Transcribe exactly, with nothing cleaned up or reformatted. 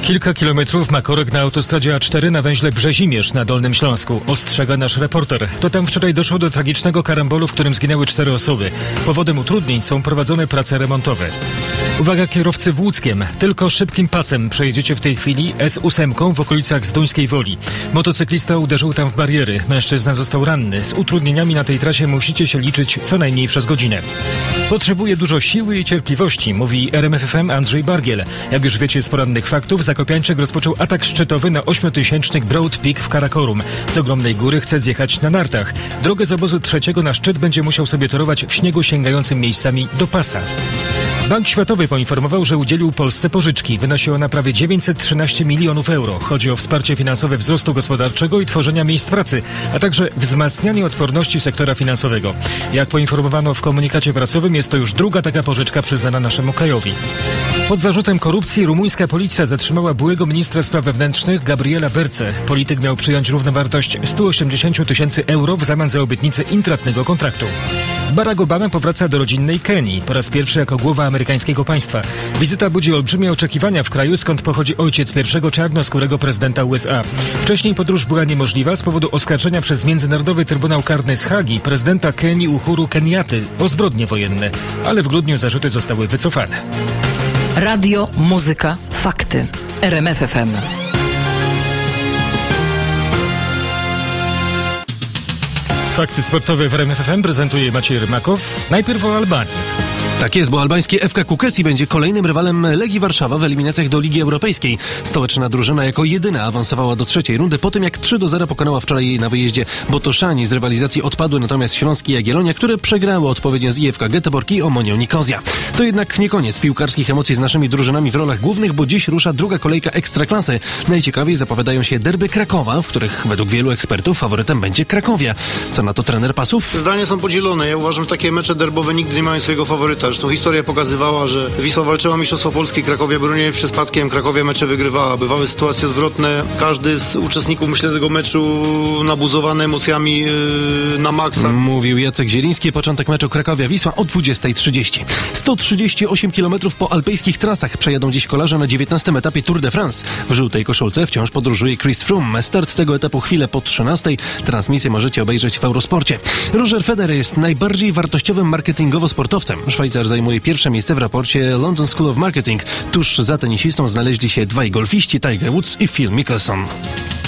Kilka kilometrów ma korek na autostradzie A cztery na węźle Brzezimierz na Dolnym Śląsku. Ostrzega nasz reporter. To tam wczoraj doszło do tragicznego karambolu, w którym zginęły cztery osoby. Powodem utrudnień są prowadzone prace remontowe. Uwaga kierowcy w Łódzkiem. Tylko szybkim pasem przejedziecie w tej chwili S osiem w okolicach Zduńskiej Woli. Motocyklista uderzył tam w bariery. Mężczyzna został ranny. Z utrudnieniami na tej trasie musicie się liczyć co najmniej przez godzinę. Potrzebuje dużo siły i cierpliwości, mówi R M F F M Andrzej Bargiel. Jak już wiecie z porannych faktów, Zakopiańczyk rozpoczął atak szczytowy na ośmiotysięczny Broad Peak w Karakorum. Z ogromnej góry chce zjechać na nartach. Drogę z obozu trzeciego na szczyt będzie musiał sobie torować w śniegu sięgającym miejscami do pasa. Bank Światowy poinformował, że udzielił Polsce pożyczki. Wynosi ona prawie dziewięćset trzynaście milionów euro. Chodzi o wsparcie finansowe wzrostu gospodarczego i tworzenia miejsc pracy, a także wzmacnianie odporności sektora finansowego. Jak poinformowano w komunikacie prasowym, jest to już druga taka pożyczka przyznana naszemu krajowi. Pod zarzutem korupcji rumuńska policja zatrzymała byłego ministra spraw wewnętrznych Gabriela Berce. Polityk miał przyjąć równowartość sto osiemdziesiąt tysięcy euro w zamian za obietnicę intratnego kontraktu. Barack Obama powraca do rodzinnej Kenii po raz pierwszy jako głowa amerykańskiego państwa. Wizyta budzi olbrzymie oczekiwania w kraju, skąd pochodzi ojciec pierwszego czarnoskórego prezydenta U S A. Wcześniej podróż była niemożliwa z powodu oskarżenia przez Międzynarodowy Trybunał Karny z Hagi prezydenta Kenii Uhuru Kenyaty o zbrodnie wojenne, ale w grudniu zarzuty zostały wycofane. Radio, muzyka, fakty. R M F F M. Fakty sportowe w R M F F M prezentuje Maciej Rymakow. Najpierw o Albanii. Tak jest, bo albańskie F K Kukesi będzie kolejnym rywalem Legii Warszawa w eliminacjach do Ligi Europejskiej. Stołeczna drużyna jako jedyna awansowała do trzeciej rundy po tym, jak trzy do zera pokonała wczoraj jej na wyjeździe Botoszani. Z rywalizacji odpadły natomiast Śląski i Jagiellonia, które przegrały odpowiednio z I F K Göteborg i Omonią Nikozja. To jednak nie koniec piłkarskich emocji z naszymi drużynami w rolach głównych, bo dziś rusza druga kolejka Ekstraklasy. Najciekawiej zapowiadają się derby Krakowa, w których według wielu ekspertów faworytem będzie Krakowia. Co na to trener Pasów? Zdania są podzielone. Ja uważam, że takie mecze derbowe nigdy nie mają swojego faworyta. Zresztą historia pokazywała, że Wisła walczyła o mistrzostwo Polski, Krakowia broniła przypadkiem, Krakowia mecze wygrywała. Bywały sytuacje odwrotne. Każdy z uczestników, myślę, tego meczu nabuzowany emocjami yy, na maksa. Mówił Jacek Zieliński. Początek meczu Krakowia-Wisła o dwudziestej trzydzieści. sto trzydzieści osiem kilometrów po alpejskich trasach przejadą dziś kolarze na dziewiętnastym etapie Tour de France. W żółtej koszulce wciąż podróżuje Chris Froome. Start tego etapu chwilę po trzynastej. Transmisję możecie obejrzeć w Eurosporcie. Roger Federer jest najbardziej wartościowym marketingowo sportowcem. Szwajcar zajmuje pierwsze miejsce w raporcie London School of Marketing. Tuż za tenisistą znaleźli się dwaj golfiści, Tiger Woods i Phil Mickelson.